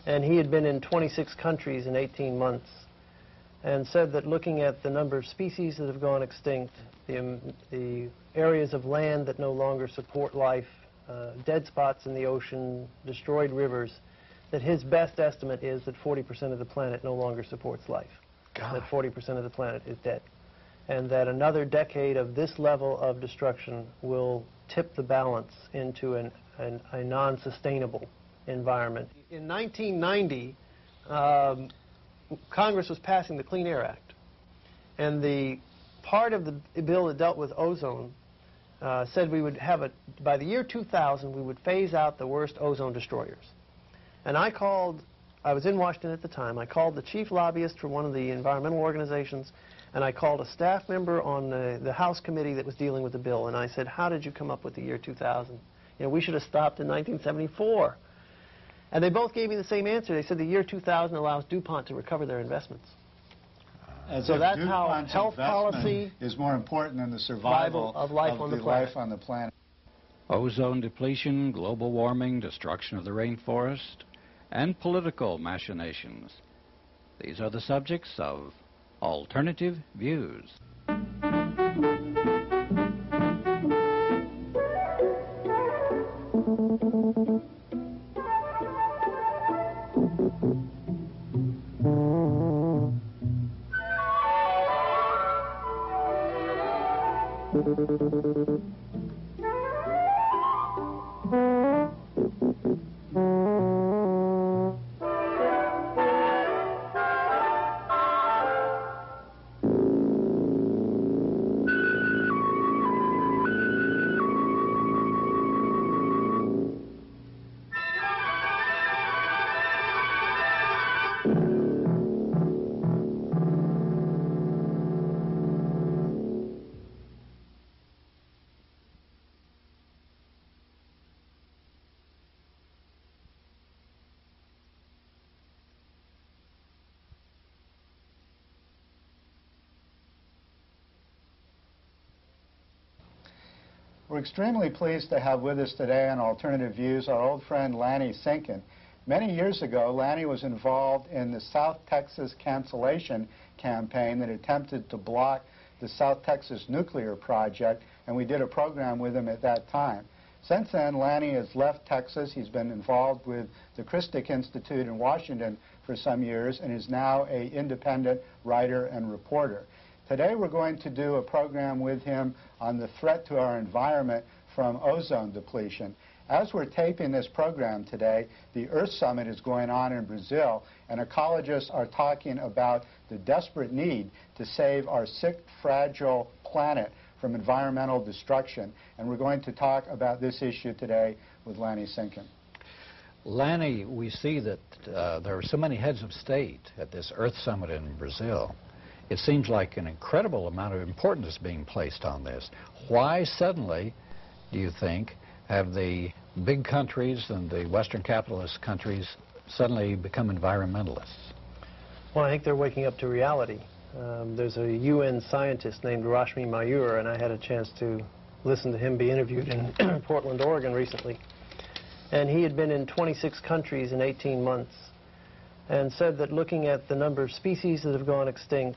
And he had been in 26 countries in 18 months and said that looking at the number of species that have gone extinct, the areas of land that no longer support life, dead spots in the ocean, destroyed rivers, that his best estimate is that 40% of the planet no longer supports life. God. That 40% of the planet is dead. And that another decade of this level of destruction will tip the balance into a non-sustainable environment. In 1990, Congress was passing the Clean Air Act. And the part of the bill that dealt with ozone said we would have by the year 2000, we would phase out the worst ozone destroyers. And I was in Washington at the time, I called the chief lobbyist for one of the environmental organizations, and I called a staff member on the House committee that was dealing with the bill, and I said, how did you come up with the year 2000? You know, we should have stopped in 1974. And they both gave me the same answer. They said the year 2000 allows DuPont to recover their investments. So that's how health policy is more important than the survival of life on the planet. Ozone depletion, global warming, destruction of the rainforest, and political machinations. These are the subjects of Alternative Views. We're extremely pleased to have with us today on Alternative Views our old friend Lanny Sinken. Many years ago, Lanny was involved in the South Texas cancellation campaign that attempted to block the South Texas nuclear project, and we did a program with him at that time. Since then, Lanny has left Texas. He's been involved with the Christic Institute in Washington for some years and is now an independent writer and reporter. Today we're going to do a program with him on the threat to our environment from ozone depletion. As we're taping this program today, the Earth Summit is going on in Brazil, and ecologists are talking about the desperate need to save our sick, fragile planet from environmental destruction. And we're going to talk about this issue today with Lanny Sinken. Lanny, we see that there are so many heads of state at this Earth Summit in Brazil. It seems like an incredible amount of importance is being placed on this. Why suddenly, do you think, have the big countries and the Western capitalist countries suddenly become environmentalists? Well, I think they're waking up to reality. There's a UN scientist named Rashmi Mayur, and I had a chance to listen to him be interviewed in Portland, Oregon recently. And he had been in 26 countries in 18 months and said that looking at the number of species that have gone extinct,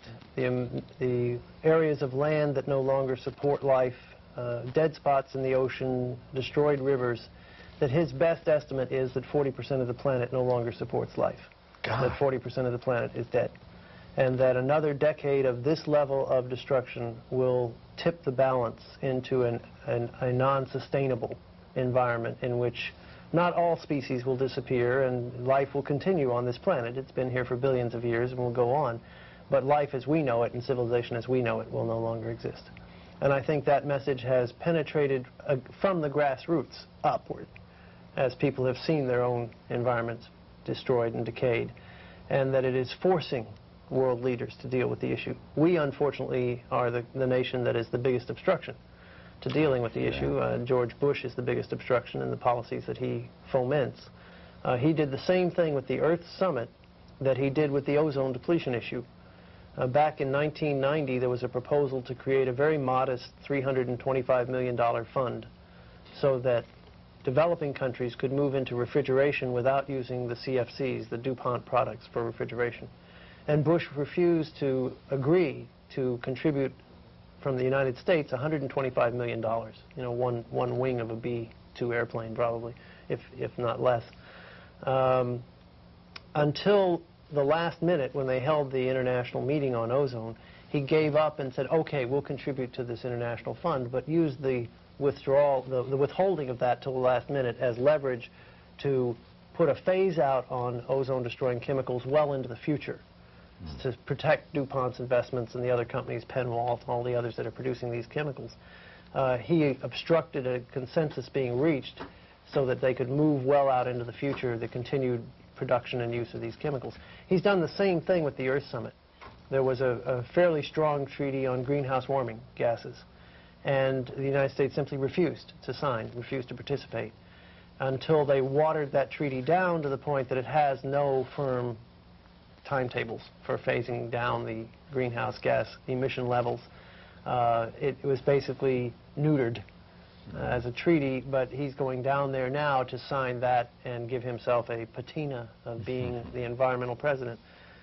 the areas of land that no longer support life, dead spots in the ocean, destroyed rivers, that his best estimate is that 40% of the planet no longer supports life. God. That 40% of the planet is dead. And that another decade of this level of destruction will tip the balance into a non-sustainable environment in which not all species will disappear and life will continue on this planet. It's been here for billions of years and will go on. But life as we know it and civilization as we know it will no longer exist. And I think that message has penetrated from the grassroots upward as people have seen their own environments destroyed and decayed, and that it is forcing world leaders to deal with the issue. We, unfortunately, are the nation that is the biggest obstruction to dealing with the issue. George Bush is the biggest obstruction in the policies that he foments. He did the same thing with the Earth Summit that he did with the ozone depletion issue. Back in 1990, there was a proposal to create a very modest $325 million fund so that developing countries could move into refrigeration without using the CFCs, the DuPont products for refrigeration. And Bush refused to agree to contribute from the United States $125 million, you know, one wing of a B-2 airplane probably, if not less. Until the last minute when they held the international meeting on ozone, he gave up and said, okay, we'll contribute to this international fund, but used the withdrawal, the withholding of that till the last minute as leverage to put a phase out on ozone-destroying chemicals well into the future to protect DuPont's investments and the other companies, Penwalt, and all the others that are producing these chemicals. He obstructed a consensus being reached so that they could move well out into the future, the continued production and use of these chemicals. He's done the same thing with the Earth Summit. There was a fairly strong treaty on greenhouse warming gases, and the United States simply refused to sign, refused to participate, until they watered that treaty down to the point that it has no firm timetables for phasing down the greenhouse gas emission levels. It was basically neutered as a treaty, but he's going down there now to sign that and give himself a patina of being the environmental president.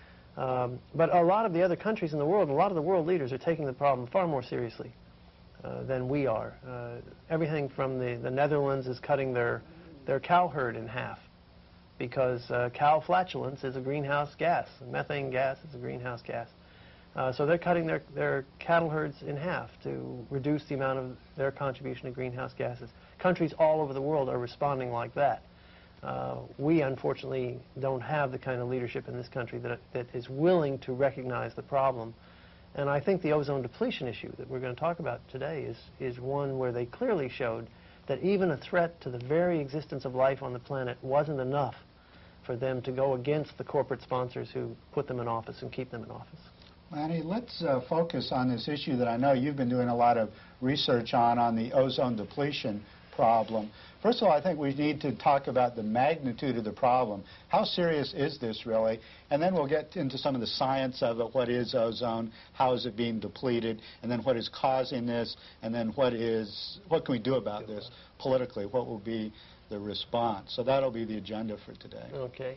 But a lot of the other countries in the world, a lot of the world leaders are taking the problem far more seriously than we are. Everything from the Netherlands is cutting their cow herd in half because cow flatulence is a greenhouse gas. Methane gas is a greenhouse gas. So they're cutting their cattle herds in half to reduce the amount of their contribution to greenhouse gases. Countries all over the world are responding like that. We, unfortunately, don't have the kind of leadership in this country that is willing to recognize the problem. And I think the ozone depletion issue that we're going to talk about today is one where they clearly showed that even a threat to the very existence of life on the planet wasn't enough for them to go against the corporate sponsors who put them in office and keep them in office. Lanny, let's focus on this issue that I know you've been doing a lot of research on the ozone depletion problem. First of all, I think we need to talk about the magnitude of the problem. How serious is this really? And then we'll get into some of the science of it. What is ozone? How is it being depleted? And then what is causing this? And then what can we do about this politically? What will be the response? So that'll be the agenda for today. Okay.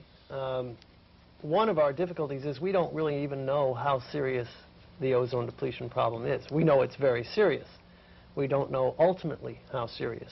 One of our difficulties is we don't really even know how serious the ozone depletion problem is. We know it's very serious. We don't know ultimately how serious.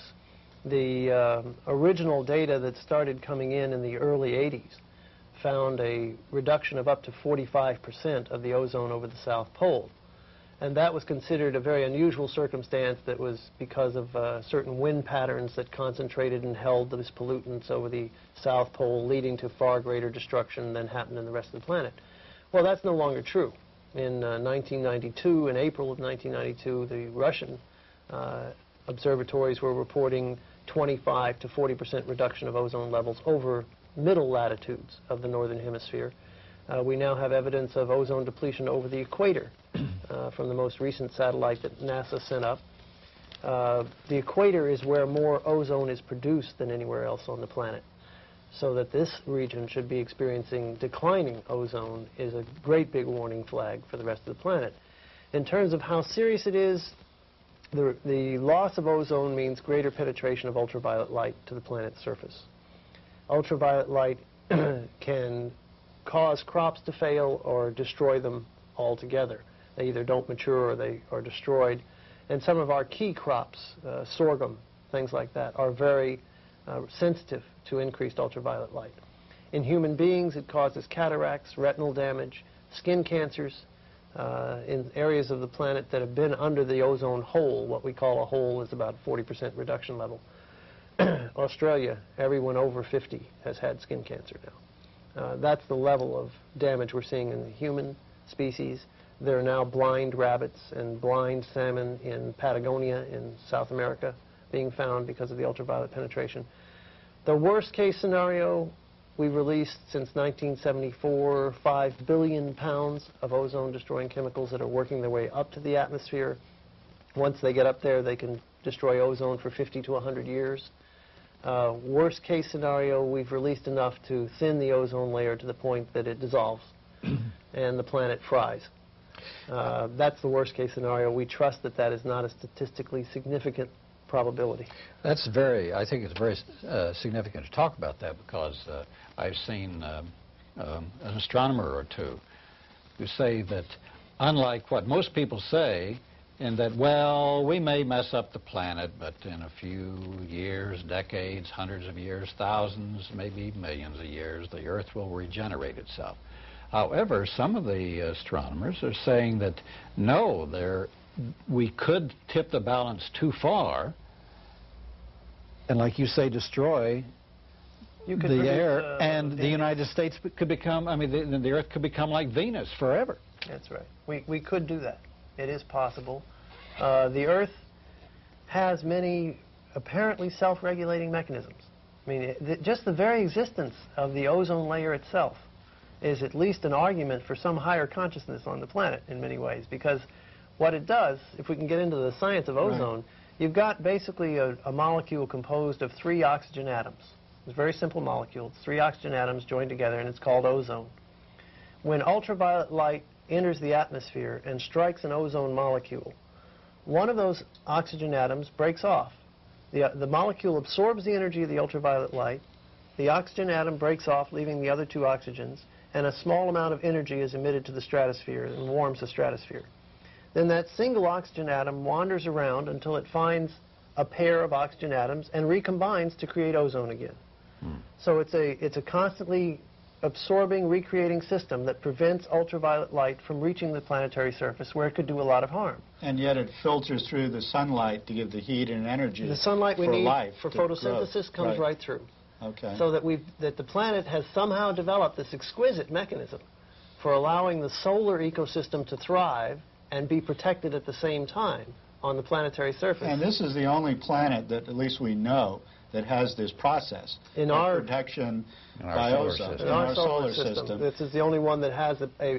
The original data that started coming in the early 80s found a reduction of up to 45% of the ozone over the South Pole. And that was considered a very unusual circumstance that was because of certain wind patterns that concentrated and held those pollutants over the South Pole, leading to far greater destruction than happened in the rest of the planet. Well, that's no longer true. In 1992, in April of 1992, the Russian observatories were reporting 25 to 40% reduction of ozone levels over middle latitudes of the northern hemisphere. We now have evidence of ozone depletion over the equator from the most recent satellite that NASA sent up. The equator is where more ozone is produced than anywhere else on the planet. So that this region should be experiencing declining ozone is a great big warning flag for the rest of the planet. In terms of how serious it is, the loss of ozone means greater penetration of ultraviolet light to the planet's surface. Ultraviolet light can cause crops to fail or destroy them altogether. They either don't mature or they are destroyed. And some of our key crops, sorghum, things like that, are very sensitive to increased ultraviolet light. In human beings, it causes cataracts, retinal damage, skin cancers, in areas of the planet that have been under the ozone hole. What we call a hole is about 40% reduction level. Australia, everyone over 50 has had skin cancer now. That's the level of damage we're seeing in the human species. There are now blind rabbits and blind salmon in Patagonia in South America being found because of the ultraviolet penetration. The worst case scenario, we've released since 1974 5 billion pounds of ozone-destroying chemicals that are working their way up to the atmosphere. Once they get up there, they can destroy ozone for 50 to 100 years. Worst case scenario, we've released enough to thin the ozone layer to the point that it dissolves and the planet fries. That's the worst case scenario. We trust that that is not a statistically significant probability. That's I think it's very significant to talk about that, because I've seen an astronomer or two who say that, unlike what most people say, in that, well, we may mess up the planet, but in a few years, decades, hundreds of years, thousands, maybe millions of years, the Earth will regenerate itself. However, some of the astronomers are saying that, no, we could tip the balance too far, and like you say, destroy the air, and the United States could become, the Earth could become like Venus forever. That's right. We could do that. It is possible. The Earth has many apparently self-regulating mechanisms. I mean, just the very existence of the ozone layer itself is at least an argument for some higher consciousness on the planet in many ways, because what it does, if we can get into the science of ozone, right, you've got basically a molecule composed of 3 oxygen atoms. It's a very simple molecule. It's 3 oxygen atoms joined together, and it's called ozone. When ultraviolet light enters the atmosphere and strikes an ozone molecule, one of those oxygen atoms breaks off. The molecule absorbs the energy of the ultraviolet light. The oxygen atom breaks off, leaving the other 2 oxygens, and a small amount of energy is emitted to the stratosphere and warms the stratosphere. Then that single oxygen atom wanders around until it finds a pair of oxygen atoms and recombines to create ozone again. So it's a constantly absorbing, recreating system that prevents ultraviolet light from reaching the planetary surface, where it could do a lot of harm. And yet it filters through the sunlight to give the heat and energy. The sunlight we need life for photosynthesis comes right through. Okay. So that the planet has somehow developed this exquisite mechanism for allowing the solar ecosystem to thrive and be protected at the same time on the planetary surface. And this is the only planet that, at least we know, that has this process in of our protection by ozone. In our solar system. This is the only one that has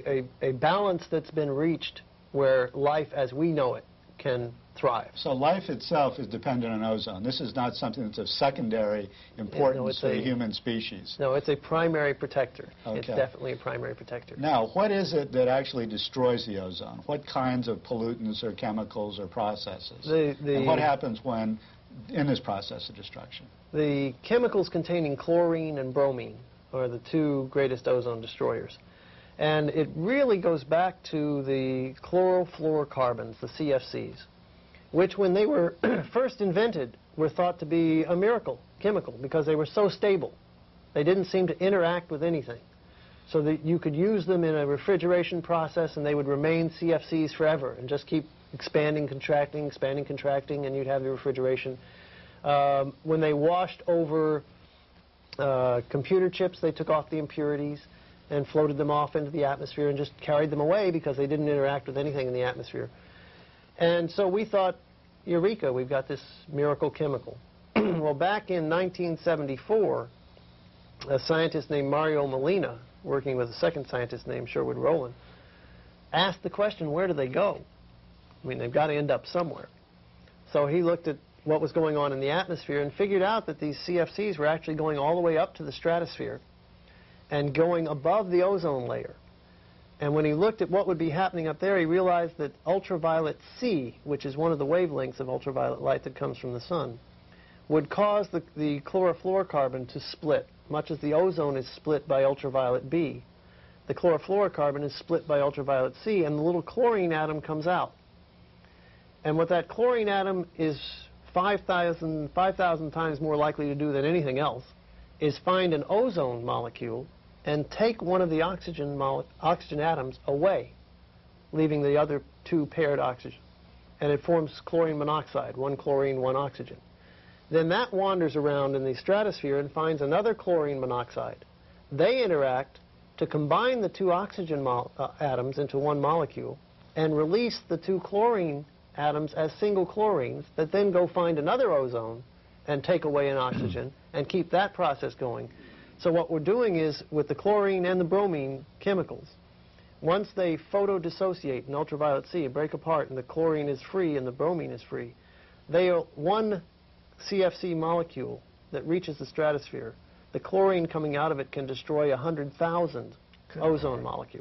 a balance that's been reached where life as we know it can thrive. So life itself is dependent on ozone. This is not something that's of secondary importance for the human species. No, it's a primary protector. Okay. It's definitely a primary protector. Now, what is it that actually destroys the ozone? What kinds of pollutants or chemicals or processes? And what happens when in this process of destruction? The chemicals containing chlorine and bromine are the 2 greatest ozone destroyers. And it really goes back to the chlorofluorocarbons, the CFCs, which when they were first invented were thought to be a miracle chemical because they were so stable. They didn't seem to interact with anything. So that you could use them in a refrigeration process and they would remain CFCs forever and just keep expanding, contracting, and you'd have the refrigeration. When they washed over computer chips, they took off the impurities and floated them off into the atmosphere and just carried them away because they didn't interact with anything in the atmosphere. And so we thought, eureka, we've got this miracle chemical. Well, back in 1974, a scientist named Mario Molina, working with a second scientist named Sherwood Rowland, asked the question, where do they go? I mean, they've got to end up somewhere. So he looked at what was going on in the atmosphere and figured out that these CFCs were actually going all the way up to the stratosphere and going above the ozone layer. And when he looked at what would be happening up there, he realized that ultraviolet C, which is one of the wavelengths of ultraviolet light that comes from the sun, would cause the chlorofluorocarbon to split, much as the ozone is split by ultraviolet B. The chlorofluorocarbon is split by ultraviolet C, and the little chlorine atom comes out. And what that chlorine atom is 5,000 times more likely to do than anything else is find an ozone molecule and take one of the oxygen atoms away, leaving the other 2 paired oxygen. And it forms chlorine monoxide, 1 chlorine, 1 oxygen. Then that wanders around in the stratosphere and finds another chlorine monoxide. They interact to combine the 2 oxygen atoms into 1 molecule and release the 2 chlorine atoms as single chlorines that then go find another ozone and take away an oxygen and keep that process going. So what we're doing is, with the chlorine and the bromine chemicals, once they photodissociate in ultraviolet C, break apart, and the chlorine is free and the bromine is free, they are 1 CFC molecule that reaches the stratosphere. The chlorine coming out of it can destroy 100,000 ozone molecules.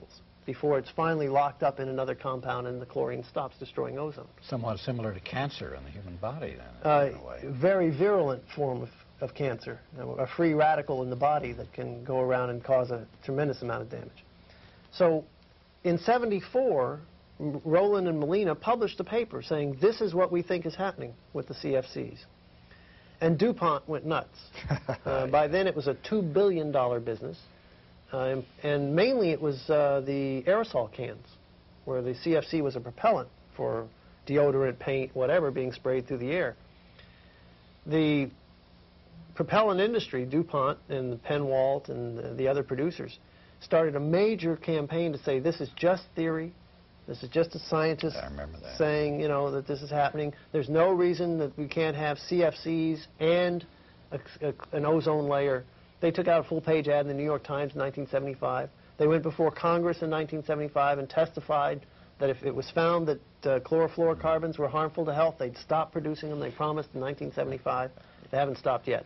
before it's finally locked up in another compound and the chlorine stops destroying ozone. Somewhat similar to cancer in the human body, then, in a way. Very virulent form of cancer, a free radical in the body that can go around and cause a tremendous amount of damage. So in '74, Rowland and Molina published a paper saying this is what we think is happening with the CFCs. And DuPont went nuts. By then it was a $2 billion business. And mainly it was the aerosol cans, where the CFC was a propellant for deodorant, paint, whatever, being sprayed through the air. The propellant industry, DuPont and Penwalt and the other producers, started a major campaign to say this is just theory. This is just a scientist saying, you know, that this is happening. There's no reason that we can't have CFCs and an ozone layer. They took out a full-page ad in the New York Times in 1975. They went before Congress in 1975 and testified that if it was found that chlorofluorocarbons were harmful to health, they'd stop producing them. They promised in 1975. They haven't stopped yet.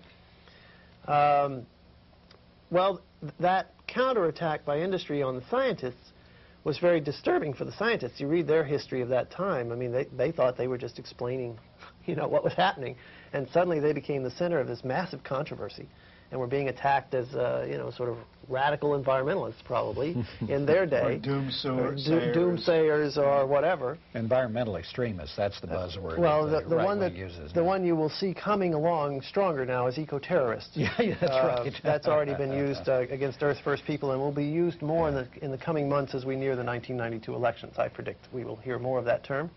Well, that counterattack by industry on the scientists was very disturbing for the scientists. You read their history of that time. I mean, they thought they were just explaining, you know, what was happening. And suddenly they became the center of this massive controversy and were being attacked as, you know, sort of radical environmentalists, probably, in their day. Or doomsayers or whatever. Environmental extremists, that's the buzzword. Well, that the one you will see coming along stronger now is eco-terrorists. Yeah, that's right. That's already been used against Earth First people and will be used more in the coming months as we near the 1992 elections. I predict we will hear more of that term.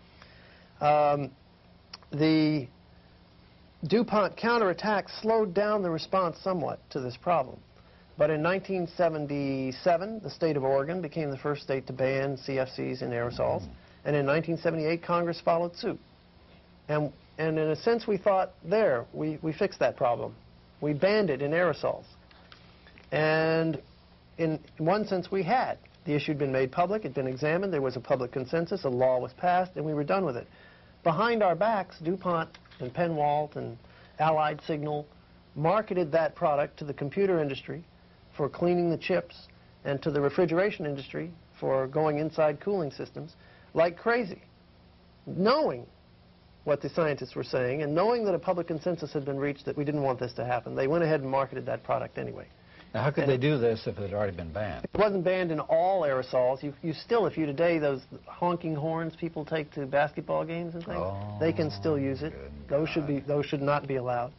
The DuPont counterattack slowed down the response somewhat to this problem. But in 1977, the state of Oregon became the first state to ban CFCs in aerosols. And in 1978, Congress followed suit. And in a sense, we thought, there, we fixed that problem. We banned it in aerosols. And in one sense, we had. The issue had been made public, it had been examined, there was a public consensus, a law was passed, and we were done with it. Behind our backs, DuPont and Penwalt and Allied Signal marketed that product to the computer industry for cleaning the chips and to the refrigeration industry for going inside cooling systems like crazy, knowing what the scientists were saying and knowing that a public consensus had been reached that we didn't want this to happen. They went ahead and marketed that product anyway. Now, how could they do this if it had already been banned? It wasn't banned in all aerosols. You still, if you today, those honking horns people take to basketball games and things, they can still use it. Those should not be allowed.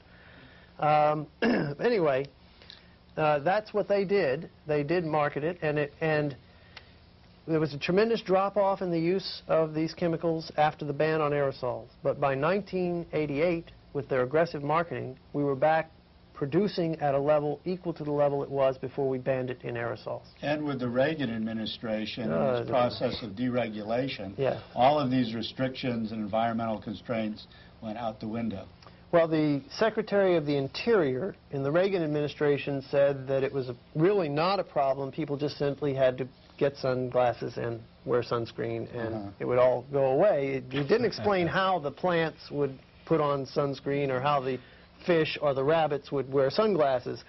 Anyway, that's what they did. They did market it, and there was a tremendous drop-off in the use of these chemicals after the ban on aerosols. But by 1988, with their aggressive marketing, we were back producing at a level equal to the level it was before we banned it in aerosols. And with the Reagan administration and its process of deregulation, yeah, all of these restrictions and environmental constraints went out the window. Well, the Secretary of the Interior in the Reagan administration said that it was really not a problem. People just simply had to get sunglasses and wear sunscreen, and it would all go away. It didn't explain how the plants would put on sunscreen or how the fish or the rabbits would wear sunglasses,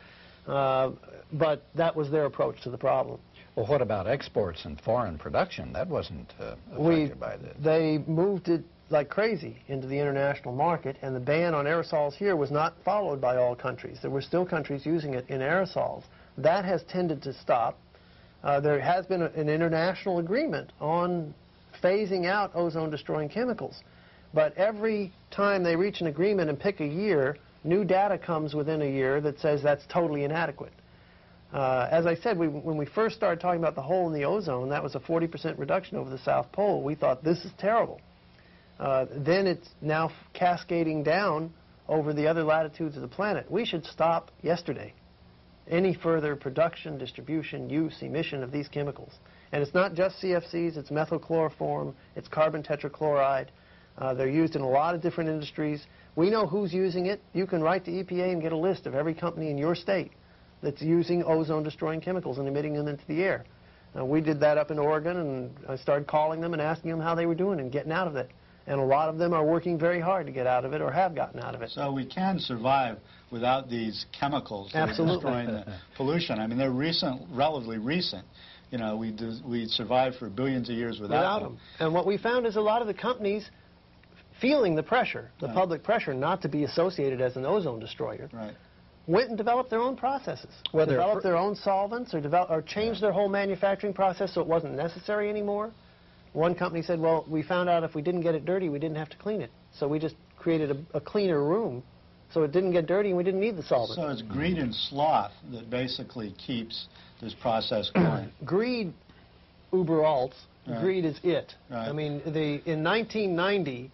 but that was their approach to the problem. Well, what about exports and foreign production? That wasn't affected by this. They moved it like crazy into the international market, and the ban on aerosols here was not followed by all countries. There were still countries using it in aerosols. That has tended to stop. There has been an international agreement on phasing out ozone-destroying chemicals, but every time they reach an agreement and pick a year, new data comes within a year that says that's totally inadequate. As I said, when we first started talking about the hole in the ozone, that was a 40% reduction over the South Pole. We thought, this is terrible. Then it's now cascading down over the other latitudes of the planet. We should stop yesterday any further production, distribution, use, emission of these chemicals. And it's not just CFCs, it's methylchloroform, it's carbon tetrachloride. They're used in a lot of different industries. We know who's using it. You can write to EPA and get a list of every company in your state that's using ozone-destroying chemicals and emitting them into the air. We did that up in Oregon, and I started calling them and asking them how they were doing and getting out of it. And a lot of them are working very hard to get out of it or have gotten out of it. So we can survive without these chemicals that are destroying the pollution. I mean, they're relatively recent. you know, we survived for billions of years without them. And what we found is a lot of the companies feeling the pressure, the Right. public pressure not to be associated as an ozone destroyer, Right. went and developed their own processes, Whether- developed their own solvents, or changed their whole manufacturing process so it wasn't necessary anymore. One company said, well, we found out if we didn't get it dirty, we didn't have to clean it. So we just created a cleaner room so it didn't get dirty and we didn't need the solvent. So it's greed and sloth that basically keeps this process going. Greed, uber alt, Right. greed is it. Right. I mean, in 1990,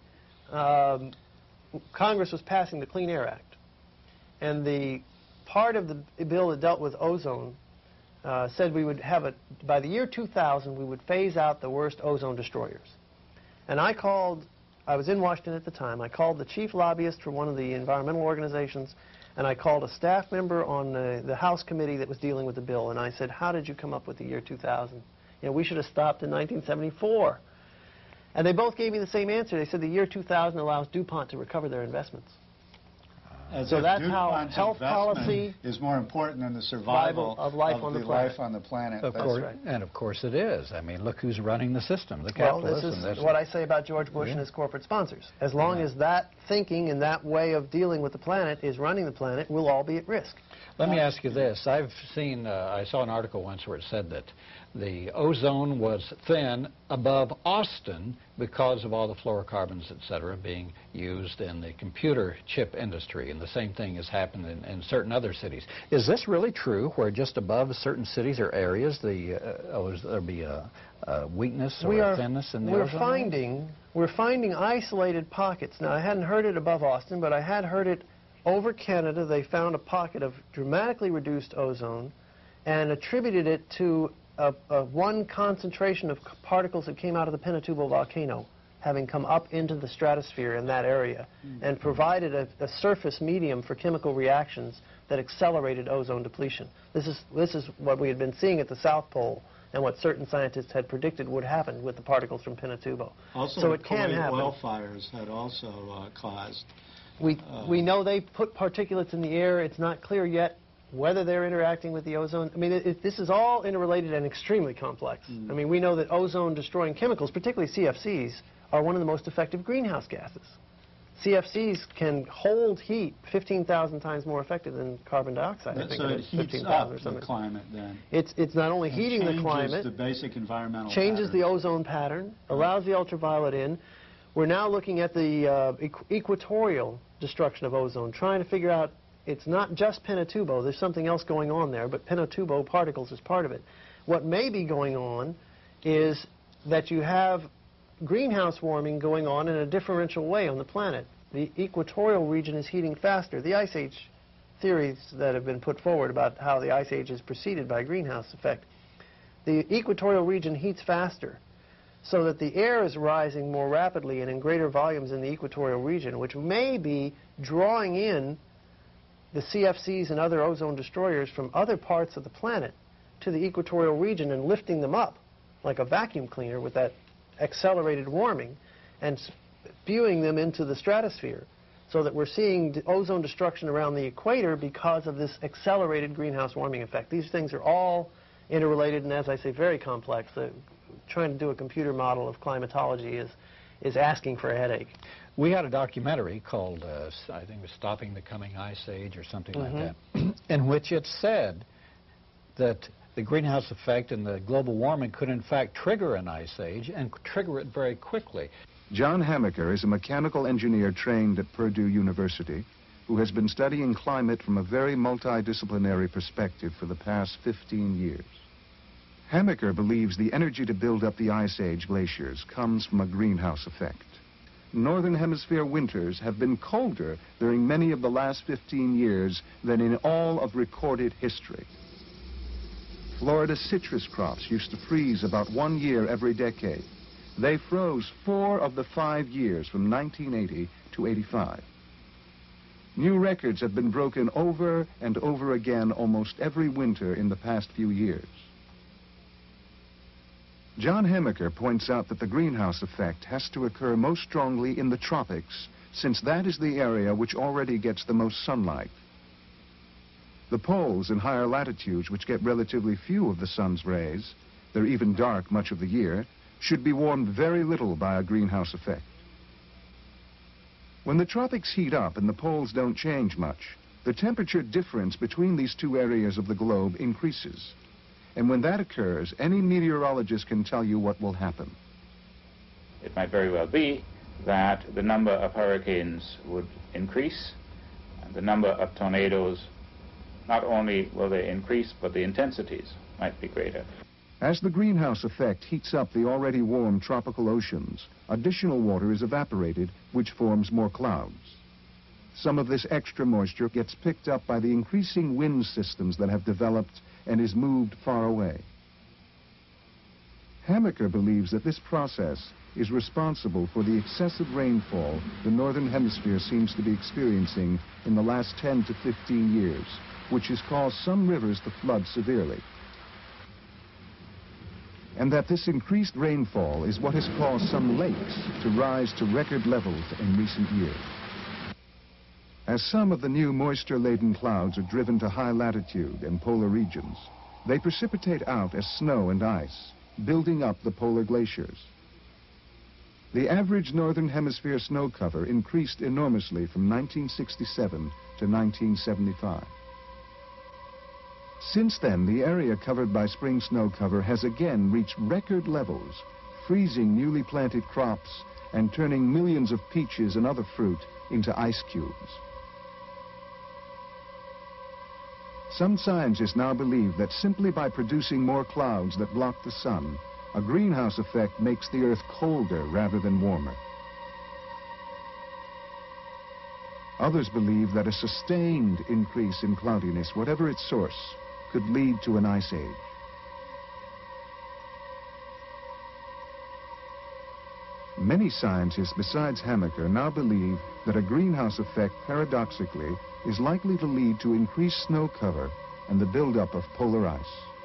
Congress was passing the Clean Air Act. And the part of the bill that dealt with ozone said we would have by the year 2000, we would phase out the worst ozone destroyers. And I was in Washington at the time, I called the chief lobbyist for one of the environmental organizations, and I called a staff member on the House committee that was dealing with the bill, and I said, how did you come up with the year 2000? You know, we should have stopped in 1974. And they both gave me the same answer. They said the year 2000 allows DuPont to recover their investments. As So if that's how DuPont's health investment policy is more important than the survival of life on the planet. life on the planet. Of That's course, right. and of course it is. I mean, look who's running the system, the Well, capitalism. this is what I say about George Bush and his corporate sponsors. As long as that thinking and that way of dealing with the planet is running the planet, we'll all be at risk. Let me ask you this. I saw an article once where it said that the ozone was thin above Austin because of all the fluorocarbons, et cetera, being used in the computer chip industry, and the same thing has happened in certain other cities. Is this really true, where just above certain cities or areas there'll be a weakness or a thinness in the ozone? We're finding isolated pockets. Now, I hadn't heard it above Austin, but I had heard it over Canada. They found a pocket of dramatically reduced ozone and attributed it to one concentration of particles that came out of the Pinatubo volcano, having come up into the stratosphere in that area, and provided a surface medium for chemical reactions that accelerated ozone depletion. This is what we had been seeing at the South Pole, and what certain scientists had predicted would happen with the particles from Pinatubo. Also, so the it can Kuwait happen. oil fires had also caused. We know they put particulates in the air. It's not clear yet whether they're interacting with the ozone. I mean, this is all interrelated and extremely complex. I mean, we know that ozone-destroying chemicals, particularly CFCs, are one of the most effective greenhouse gases. CFCs can hold heat 15,000 times more effective than carbon dioxide. I think So it is heats 15,000 up or the something. climate then. It's not only heating the climate, the basic environmental changes the patterns. ozone pattern, allows the ultraviolet in. We're now looking at the equatorial destruction of ozone, trying to figure out, it's not just Pinatubo, there's something else going on there, but Pinatubo particles is part of it. What may be going on is that you have greenhouse warming going on in a differential way on the planet. The equatorial region is heating faster. The Ice Age theories that have been put forward about how the Ice Age is preceded by greenhouse effect, the equatorial region heats faster, so that the air is rising more rapidly and in greater volumes in the equatorial region, which may be drawing in the CFCs and other ozone destroyers from other parts of the planet to the equatorial region and lifting them up like a vacuum cleaner with that accelerated warming and spewing them into the stratosphere, so that we're seeing ozone destruction around the equator because of this accelerated greenhouse warming effect. These things are all interrelated and, as I say, very complex. Trying to do a computer model of climatology is asking for a headache. We had a documentary called, I think it was Stopping the Coming Ice Age or something like that, in which it said that the greenhouse effect and the global warming could in fact trigger an ice age and trigger it very quickly. John Hamaker is a mechanical engineer trained at Purdue University who has been studying climate from a very multidisciplinary perspective for the past 15 years. Hamaker believes the energy to build up the Ice Age glaciers comes from a greenhouse effect. Northern Hemisphere winters have been colder during many of the last 15 years than in all of recorded history. Florida's citrus crops used to freeze about 1 year every decade. They froze 4 of the 5 years from 1980 to 85. New records have been broken over and over again almost every winter in the past few years. John Hamaker points out that the greenhouse effect has to occur most strongly in the tropics, since that is the area which already gets the most sunlight. The poles and higher latitudes, which get relatively few of the sun's rays, they're even dark much of the year, should be warmed very little by a greenhouse effect. When the tropics heat up and the poles don't change much, the temperature difference between these two areas of the globe increases. And when that occurs, any meteorologist can tell you what will happen. It might very well be that the number of hurricanes would increase, and the number of tornadoes, not only will they increase, but the intensities might be greater. As the greenhouse effect heats up the already warm tropical oceans, additional water is evaporated, which forms more clouds. Some of this extra moisture gets picked up by the increasing wind systems that have developed and is moved far away. Hamaker believes that this process is responsible for the excessive rainfall the Northern Hemisphere seems to be experiencing in the last 10 to 15 years, which has caused some rivers to flood severely. And that this increased rainfall is what has caused some lakes to rise to record levels in recent years. As some of the new moisture-laden clouds are driven to high latitude and polar regions, they precipitate out as snow and ice, building up the polar glaciers. The average Northern Hemisphere snow cover increased enormously from 1967 to 1975. Since then, the area covered by spring snow cover has again reached record levels, freezing newly planted crops and turning millions of peaches and other fruit into ice cubes. Some scientists now believe that simply by producing more clouds that block the sun, a greenhouse effect makes the Earth colder rather than warmer. Others believe that a sustained increase in cloudiness, whatever its source, could lead to an ice age. Many scientists besides Hamaker now believe that a greenhouse effect, paradoxically, is likely to lead to increased snow cover and the buildup of polar ice.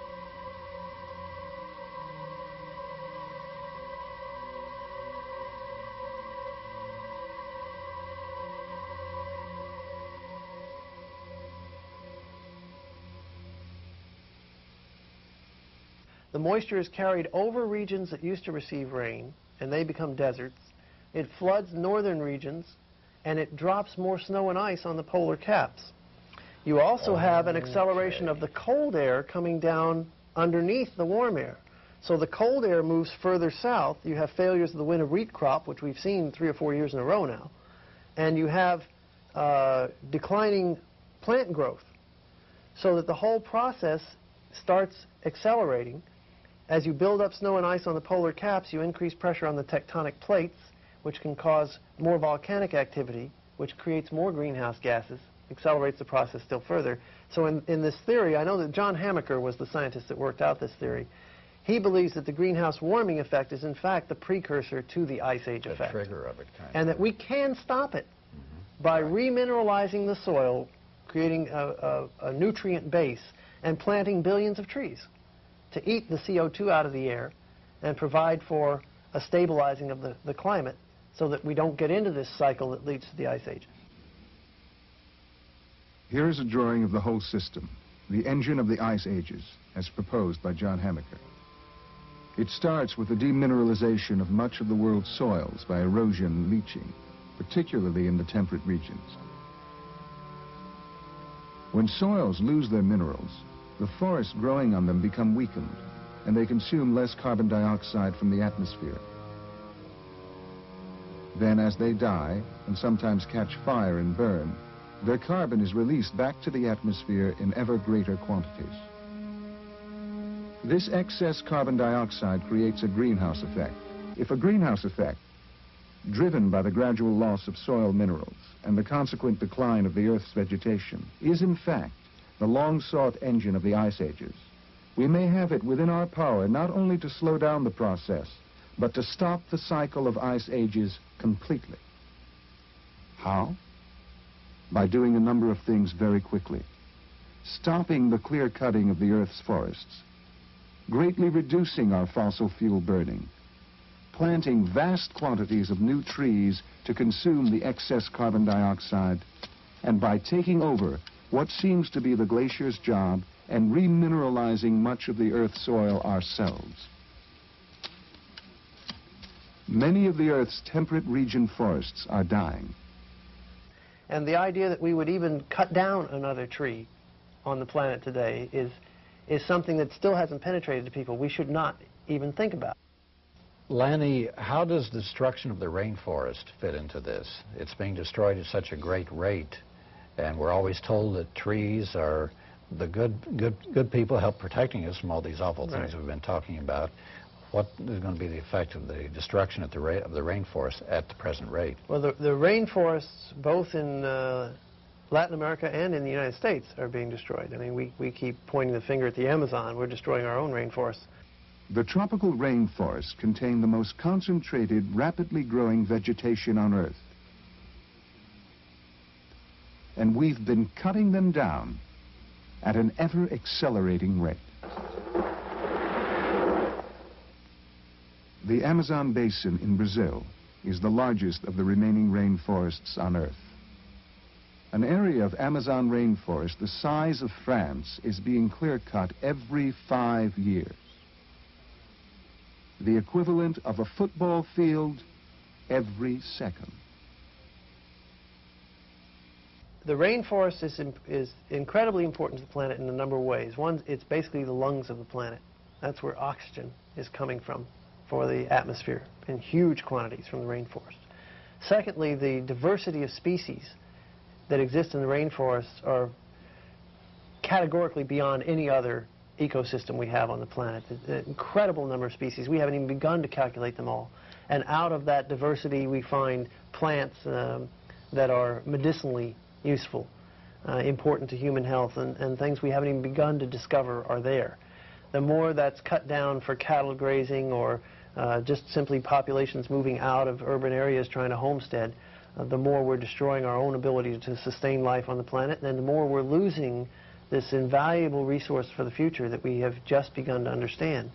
The moisture is carried over regions that used to receive rain, and they become deserts. It floods northern regions, and it drops more snow and ice on the polar caps. You also have an acceleration of the cold air coming down underneath the warm air. So the cold air moves further south. You have failures of the winter wheat crop, which we've seen 3 or 4 years in a row now. And you have declining plant growth. So that the whole process starts accelerating. As you build up snow and ice on the polar caps, you increase pressure on the tectonic plates, which can cause more volcanic activity, which creates more greenhouse gases, accelerates the process still further. So in this theory, I know that John Hamaker was the scientist that worked out this theory. He believes that the greenhouse warming effect is in fact the precursor to the ice age effect. The trigger of it, and that we can stop it by remineralizing the soil, creating a nutrient base, and planting billions of trees to eat the CO2 out of the air and provide for a stabilizing of the climate so that we don't get into this cycle that leads to the ice age. Here is a drawing of the whole system, the engine of the ice ages, as proposed by John Hamaker. It starts with the demineralization of much of the world's soils by erosion and leaching, particularly in the temperate regions. When soils lose their minerals, the forests growing on them become weakened, and they consume less carbon dioxide from the atmosphere. Then, as they die, and sometimes catch fire and burn, their carbon is released back to the atmosphere in ever greater quantities. This excess carbon dioxide creates a greenhouse effect. If a greenhouse effect, driven by the gradual loss of soil minerals and the consequent decline of the Earth's vegetation, is in fact the long-sought engine of the ice ages, we may have it within our power not only to slow down the process, but to stop the cycle of ice ages completely. How? By doing a number of things very quickly. Stopping the clear cutting of the Earth's forests, greatly reducing our fossil fuel burning, planting vast quantities of new trees to consume the excess carbon dioxide, and by taking over what seems to be the glacier's job and remineralizing much of the Earth's soil ourselves. Many of the Earth's temperate region forests are dying. And the idea that we would even cut down another tree on the planet today is something that still hasn't penetrated to people. We should not even think about. Lanny, how does the destruction of the rainforest fit into this? It's being destroyed at such a great rate, and we're always told that trees are the good people help protecting us from all these awful things we've been talking about. What is going to be the effect of the destruction of the rainforest at the present rate? Well, the rainforests, both in Latin America and in the United States, are being destroyed. I mean, we keep pointing the finger at the Amazon. We're destroying our own rainforests. The tropical rainforests contain the most concentrated, rapidly growing vegetation on Earth. And we've been cutting them down at an ever-accelerating rate. The Amazon basin in Brazil is the largest of the remaining rainforests on Earth. An area of Amazon rainforest the size of France is being clear-cut every 5 years. The equivalent of a football field every second. The rainforest is incredibly important to the planet in a number of ways. One, it's basically the lungs of the planet. That's where oxygen is coming from for the atmosphere in huge quantities from the rainforest. Secondly, the diversity of species that exist in the rainforests are categorically beyond any other ecosystem we have on the planet. An incredible number of species. We haven't even begun to calculate them all. And out of that diversity, we find plants that are medicinally useful, important to human health, and things we haven't even begun to discover are there. The more that's cut down for cattle grazing or just simply populations moving out of urban areas trying to homestead, the more we're destroying our own ability to sustain life on the planet, and the more we're losing this invaluable resource for the future that we have just begun to understand.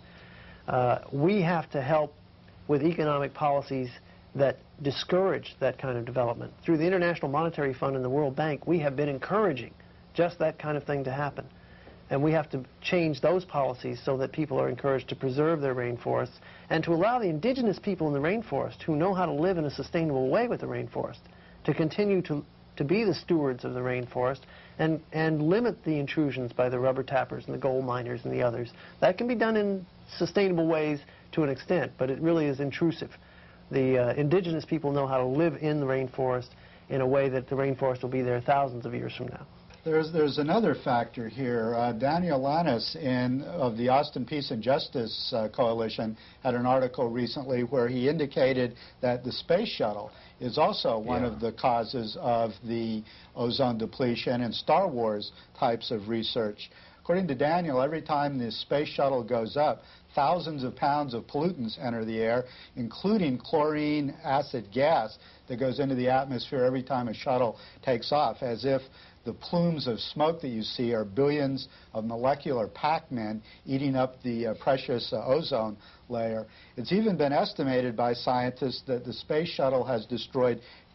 We have to help with economic policies that discourage that kind of development. Through the International Monetary Fund and the World Bank, we have been encouraging just that kind of thing to happen. And we have to change those policies so that people are encouraged to preserve their rainforests and to allow the indigenous people in the rainforest who know how to live in a sustainable way with the rainforest to continue to be the stewards of the rainforest and limit the intrusions by the rubber tappers and the gold miners and the others. That can be done in sustainable ways to an extent, but it really is intrusive. The indigenous people know how to live in the rainforest in a way that the rainforest will be there thousands of years from now. There's another factor here. Daniel Lannis of the Austin Peace and Justice Coalition had an article recently where he indicated that the space shuttle is also one of the causes of the ozone depletion and Star Wars types of research. According to Daniel, every time the space shuttle goes up, thousands of pounds of pollutants enter the air, including chlorine acid gas that goes into the atmosphere every time a shuttle takes off, as if the plumes of smoke that you see are billions of molecular Pac-Men eating up the precious ozone layer. It's even been estimated by scientists that the space shuttle has destroyed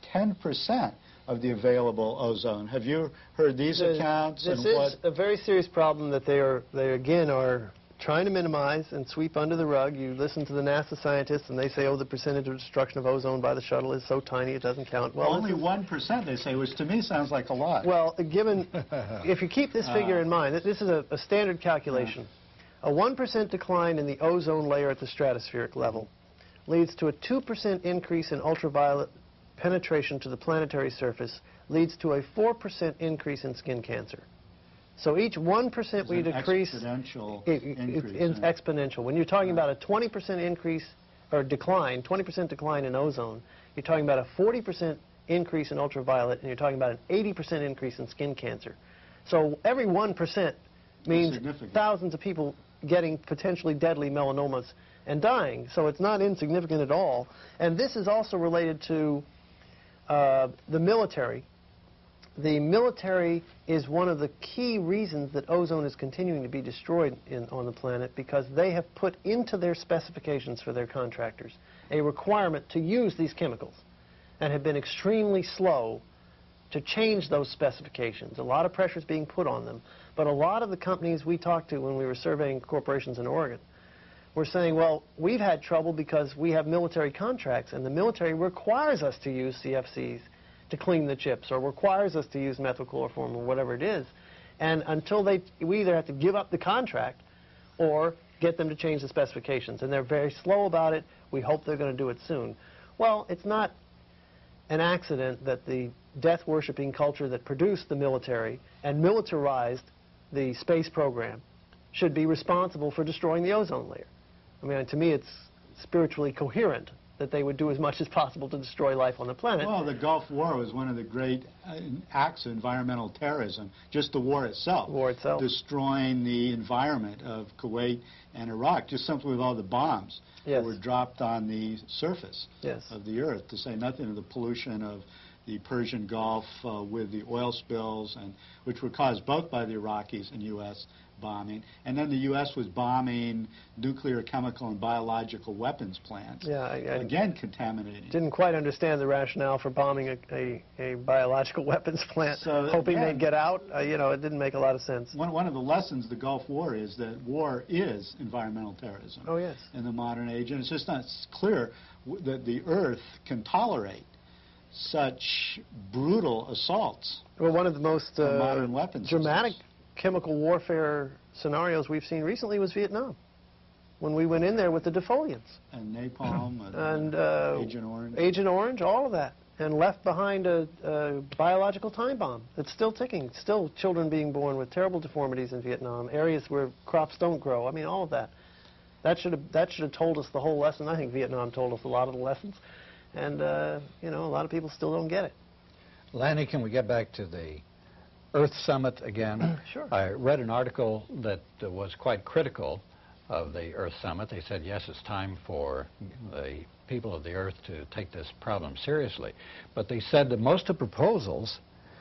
10% of the available ozone. Have you heard these accounts? This is a very serious problem that they again are trying to minimize and sweep under the rug. You listen to the NASA scientists and they say, oh, the percentage of destruction of ozone by the shuttle is so tiny it doesn't count. Well, only 1%, they say, which to me sounds like a lot. Well, given, if you keep this figure in mind, this is a standard calculation. A 1% decline in the ozone layer at the stratospheric level leads to a 2% increase in ultraviolet penetration to the planetary surface, leads to a 4% increase in skin cancer. So each 1% we decrease, it's exponential. When you're talking about a 20% increase or decline, 20% decline in ozone, you're talking about a 40% increase in ultraviolet, and you're talking about an 80% increase in skin cancer. So every 1% means thousands of people getting potentially deadly melanomas and dying. So it's not insignificant at all. And this is also related to the military. The military is one of the key reasons that ozone is continuing to be destroyed on the planet, because they have put into their specifications for their contractors a requirement to use these chemicals and have been extremely slow to change those specifications. A lot of pressure is being put on them. But a lot of the companies we talked to when we were surveying corporations in Oregon were saying, well, we've had trouble because we have military contracts, and the military requires us to use CFCs to clean the chips, or requires us to use methylchloroform, or whatever it is. And until we either have to give up the contract or get them to change the specifications. And they're very slow about it. We hope they're going to do it soon. Well, it's not an accident that the death-worshipping culture that produced the military and militarized the space program should be responsible for destroying the ozone layer. I mean, to me, it's spiritually coherent that they would do as much as possible to destroy life on the planet. Well, the Gulf War was one of the great acts of environmental terrorism, just the war itself. The war itself. Destroying the environment of Kuwait and Iraq, just simply with all the bombs that were dropped on the surface of the earth, to say nothing of the pollution of the Persian Gulf with the oil spills, and which were caused both by the Iraqis and U.S. bombing. And then the U.S. was bombing nuclear, chemical, and biological weapons plants. Yeah, again, contaminating. Didn't quite understand the rationale for bombing a biological weapons plant, so hoping again, they'd get out. You know, it didn't make a lot of sense. One of the lessons of the Gulf War is that war is environmental terrorism. Oh, yes. In the modern age. And it's just not clear that the Earth can tolerate such brutal assaults. Well, one of the most modern weapons dramatic systems. Chemical warfare scenarios we've seen recently was Vietnam, when we went in there with the defoliants. And napalm and Agent Orange. Agent Orange, all of that. And left behind a biological time bomb that's still ticking. Still children being born with terrible deformities in Vietnam, areas where crops don't grow. I mean, all of that. That should have told us the whole lesson. I think Vietnam told us a lot of the lessons. And, you know, a lot of people still don't get it. Lanny, can we get back to the Earth Summit again? Sure. I read an article that was quite critical of the Earth Summit. They said, yes, it's time for the people of the Earth to take this problem seriously. But they said that most of the proposals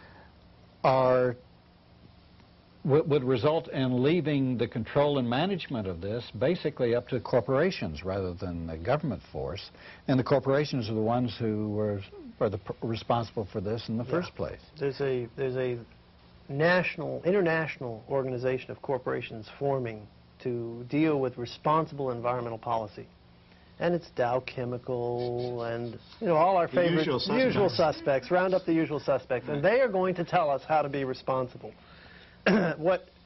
would result in leaving the control and management of this basically up to corporations rather than the government force. And the corporations are the ones who are responsible for this in the first place. There's a international organization of corporations forming to deal with responsible environmental policy. And it's Dow Chemical and, you know, all our favorite usual suspects. Round up the usual suspects. And they are going to tell us how to be responsible. A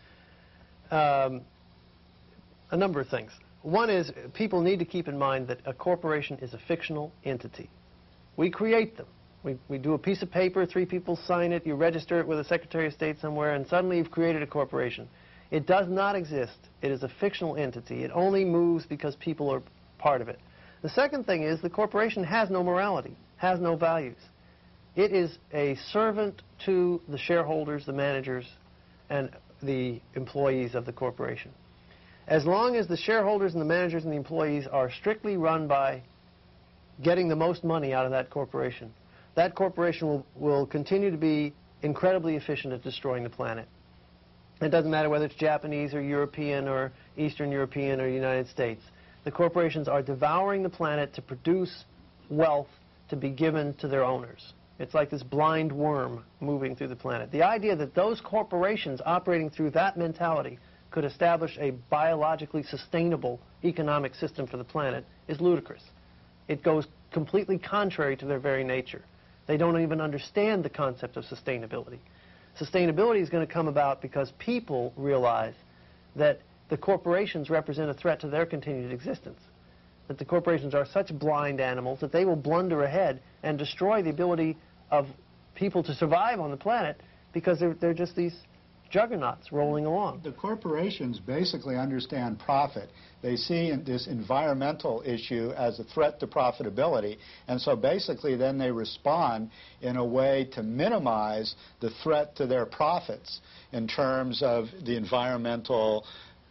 number of things. One is people need to keep in mind that a corporation is a fictional entity. We create them. We do a piece of paper, 3 people sign it, you register it with the Secretary of State somewhere, and suddenly you've created a corporation. It does not exist. It is a fictional entity. It only moves because people are part of it. The second thing is the corporation has no morality, has no values. It is a servant to the shareholders, the managers, and the employees of the corporation. As long as the shareholders and the managers and the employees are strictly run by getting the most money out of that corporation will continue to be incredibly efficient at destroying the planet. It doesn't matter whether it's Japanese or European or Eastern European or United States. The corporations are devouring the planet to produce wealth to be given to their owners. It's like this blind worm moving through the planet. The idea that those corporations operating through that mentality could establish a biologically sustainable economic system for the planet is ludicrous. It goes completely contrary to their very nature. They don't even understand the concept of sustainability. Sustainability is going to come about because people realize that the corporations represent a threat to their continued existence. That the corporations are such blind animals that they will blunder ahead and destroy the ability of people to survive on the planet because they're just these juggernauts rolling along. The corporations basically understand profit. They see this environmental issue as a threat to profitability, and so basically then they respond in a way to minimize the threat to their profits in terms of the environmental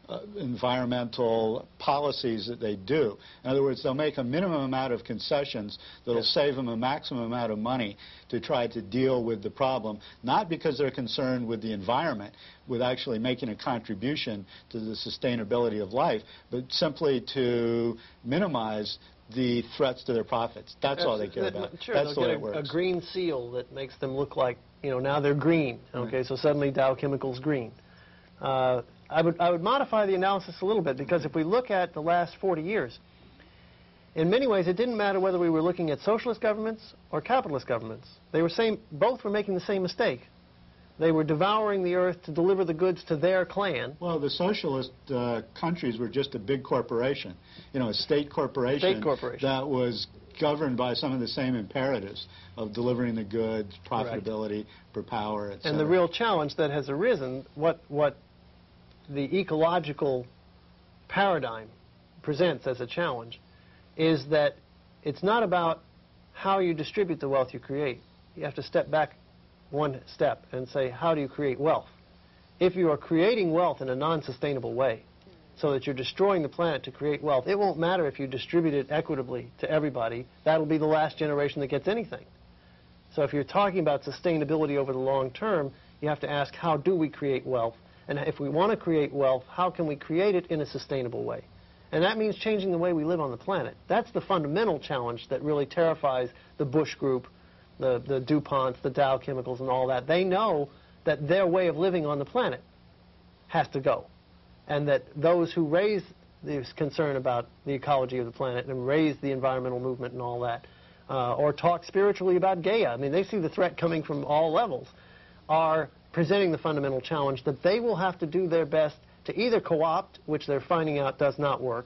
policies that they do. In other words, they'll make a minimum amount of concessions that'll save them a maximum amount of money to try to deal with the problem, not because they're concerned with the environment, with actually making a contribution to the sustainability of life, but simply to minimize the threats to their profits. That's all they care about. Sure, That's the way it they'll get works. a green seal that makes them look like, now they're green. Okay, so suddenly Dow Chemical's green. I would modify the analysis a little bit, because if we look at the last 40 years, in many ways it didn't matter whether we were looking at socialist governments or capitalist governments. Both were making the same mistake. They were devouring the earth to deliver the goods to their clan. Well, the socialist countries were just a big corporation, a state corporation, that was governed by some of the same imperatives of delivering the goods, profitability, for power, etc. And the real challenge that has arisen, what the ecological paradigm presents as a challenge, is that it's not about how you distribute the wealth you create. You have to step back one step and say, how do you create wealth? If you are creating wealth in a non-sustainable way, so that you're destroying the planet to create wealth, it won't matter if you distribute it equitably to everybody. That'll be the last generation that gets anything. So if you're talking about sustainability over the long term, you have to ask, how do we create wealth? And if we want to create wealth, how can we create it in a sustainable way? And that means changing the way we live on the planet. That's the fundamental challenge that really terrifies the Bush Group, the DuPonts, the Dow Chemicals, and all that. They know that their way of living on the planet has to go. And that those who raise this concern about the ecology of the planet and raise the environmental movement and all that, or talk spiritually about Gaia, I mean, they see the threat coming from all levels, are presenting the fundamental challenge that they will have to do their best to either co-opt, which they're finding out does not work,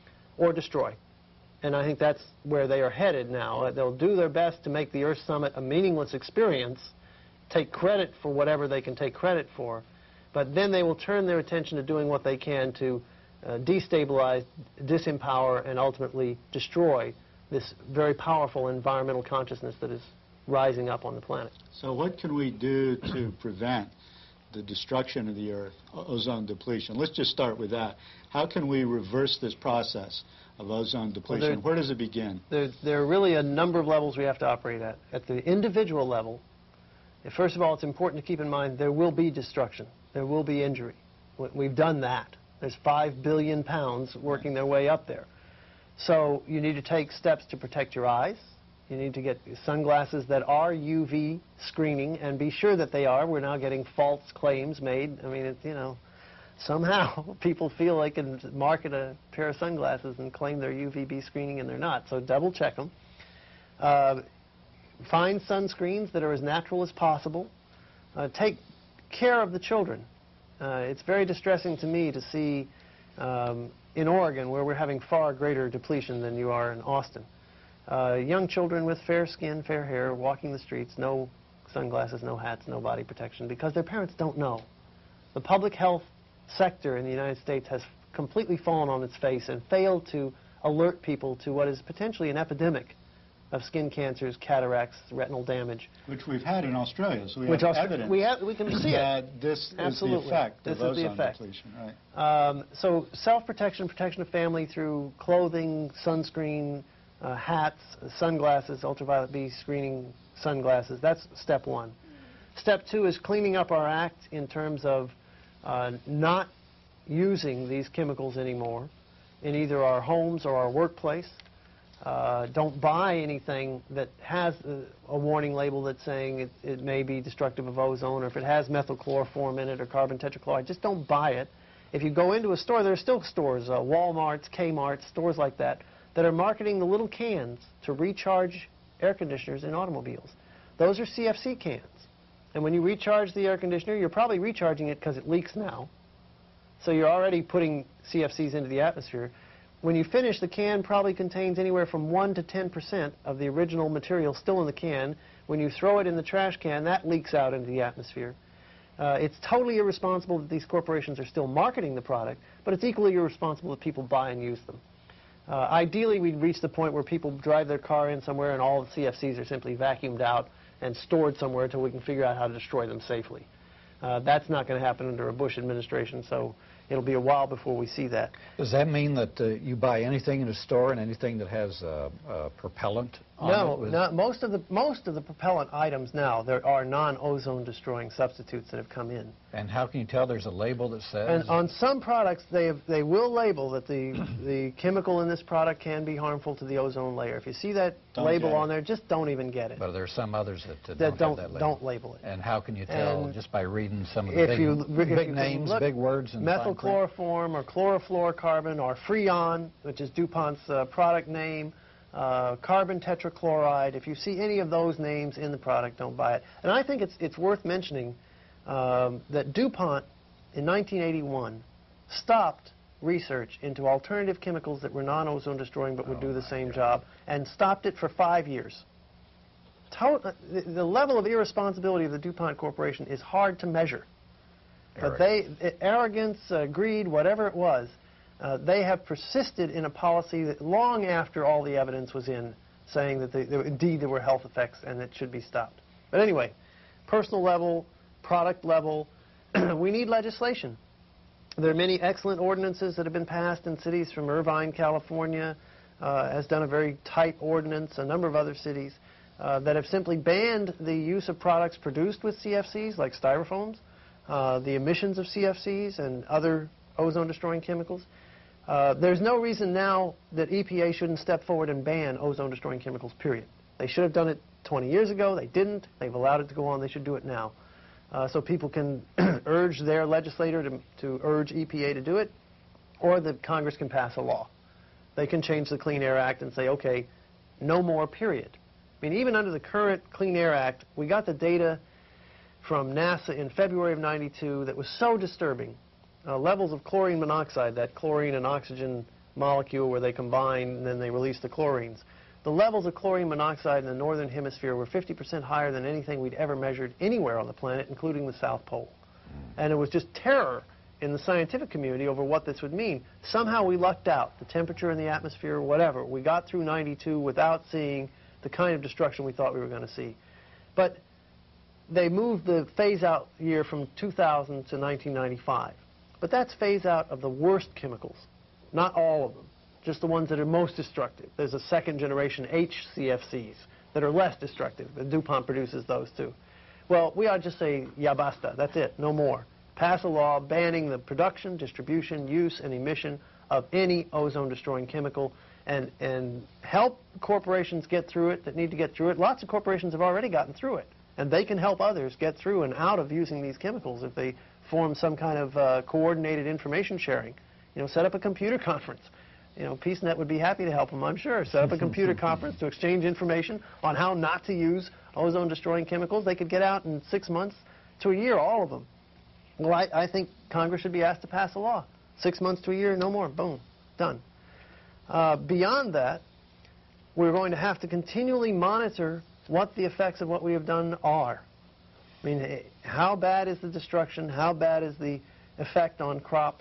or destroy. And I think that's where they are headed now. They'll do their best to make the Earth Summit a meaningless experience, take credit for whatever they can take credit for, but then they will turn their attention to doing what they can to destabilize, disempower, and ultimately destroy this very powerful environmental consciousness that is rising up on the planet. So what can we do to prevent the destruction of the Earth, ozone depletion? Let's just start with that. How can we reverse this process of ozone depletion? Well, where does it begin? There are really a number of levels we have to operate at. At the individual level, first of all, it's important to keep in mind there will be destruction. There will be injury. We've done that. There's 5 billion pounds working their way up there. So you need to take steps to protect your eyes. You need to get sunglasses that are UV screening and be sure that they are. We're now getting false claims made. I mean, somehow people feel they can market a pair of sunglasses and claim they're UVB screening and they're not. So double check them. Find sunscreens that are as natural as possible. Take care of the children. It's very distressing to me to see in Oregon, where we're having far greater depletion than you are in Austin, young children with fair skin, fair hair, walking the streets, no sunglasses, no hats, no body protection, because their parents don't know. The public health sector in the United States has completely fallen on its face and failed to alert people to what is potentially an epidemic of skin cancers, cataracts, retinal damage. Which we've had in Australia, so we have evidence we can see that this Absolutely. is the effect This of is the ozone effect. depletion. Right. So self-protection, protection of family through clothing, sunscreen, hats, sunglasses, ultraviolet B screening sunglasses. That's step one. Step two is cleaning up our act in terms of not using these chemicals anymore in either our homes or our workplace. Don't buy anything that has a warning label that's saying it may be destructive of ozone, or if it has methylchloroform in it or carbon tetrachloride, just don't buy it. If you go into a store, there are still stores, Walmarts, Kmarts, stores like that are marketing the little cans to recharge air conditioners in automobiles. Those are CFC cans. And when you recharge the air conditioner, you're probably recharging it because it leaks now. So you're already putting CFCs into the atmosphere. When you finish, the can probably contains anywhere from 1 to 10% of the original material still in the can. When you throw it in the trash can, that leaks out into the atmosphere. It's totally irresponsible that these corporations are still marketing the product, but it's equally irresponsible that people buy and use them. Ideally, we'd reach the point where people drive their car in somewhere and all the CFCs are simply vacuumed out and stored somewhere until we can figure out how to destroy them safely. That's not going to happen under a Bush administration, so it'll be a while before we see that. Does that mean that you buy anything in a store and anything that has propellant on No, it? not most of the propellant items now, there are non-ozone destroying substitutes that have come in. And how can you tell there's a label that says? And on some products, they will label that the chemical in this product can be harmful to the ozone layer. If you see that label on there, just don't even get it. But there are some others that That don't have that label. don't label it. And how can you tell And just by reading some of the big names, big words, and methylchloroform or chlorofluorocarbon or Freon, which is DuPont's product name, carbon tetrachloride. If you see any of those names in the product, don't buy it. And I think it's worth mentioning that DuPont in 1981 stopped research into alternative chemicals that were non-ozone destroying but would do the same job, and stopped it for 5 years. The level of irresponsibility of the DuPont Corporation is hard to measure. But arrogance, greed, whatever it was, they have persisted in a policy that long after all the evidence was in, saying that indeed there were health effects and it should be stopped. But anyway, personal level, product level, we need legislation. There are many excellent ordinances that have been passed in cities. From Irvine, California, has done a very tight ordinance. A number of other cities that have simply banned the use of products produced with CFCs, like styrofoams, the emissions of CFCs and other ozone-destroying chemicals. There's no reason now that EPA shouldn't step forward and ban ozone-destroying chemicals, period. They should have done it 20 years ago. They didn't. They've allowed it to go on. They should do it now. So people can urge their legislator to urge EPA to do it, or that Congress can pass a law. They can change the Clean Air Act and say, okay, no more, period. I mean, even under the current Clean Air Act, we got the data from NASA in February of '92 that was so disturbing. Levels of chlorine monoxide, that chlorine and oxygen molecule where they combine and then they release the chlorines. The levels of chlorine monoxide in the northern hemisphere were 50% higher than anything we'd ever measured anywhere on the planet, including the South Pole. And it was just terror in the scientific community over what this would mean. Somehow we lucked out. The temperature in the atmosphere, whatever. We got through '92 without seeing the kind of destruction we thought we were going to see. But they moved the phase-out year from 2000 to 1995. But that's phase-out of the worst chemicals, not all of them. Just the ones that are most destructive. There's a second-generation HCFCs that are less destructive. DuPont produces those too. Well, we ought to just say, ya basta, that's it, no more. Pass a law banning the production, distribution, use, and emission of any ozone-destroying chemical, and help corporations get through it that need to get through it. Lots of corporations have already gotten through it, and they can help others get through and out of using these chemicals if they form some kind of coordinated information sharing. You know, set up a computer conference. You know, PeaceNet would be happy to help them, I'm sure. Set up a computer conference to exchange information on how not to use ozone-destroying chemicals. They could get out in 6 months to a year, all of them. Well, I think Congress should be asked to pass a law. 6 months to a year, no more. Boom. Done. Beyond that, we're going to have to continually monitor what the effects of what we have done are. I mean, how bad is the destruction? How bad is the effect on crops?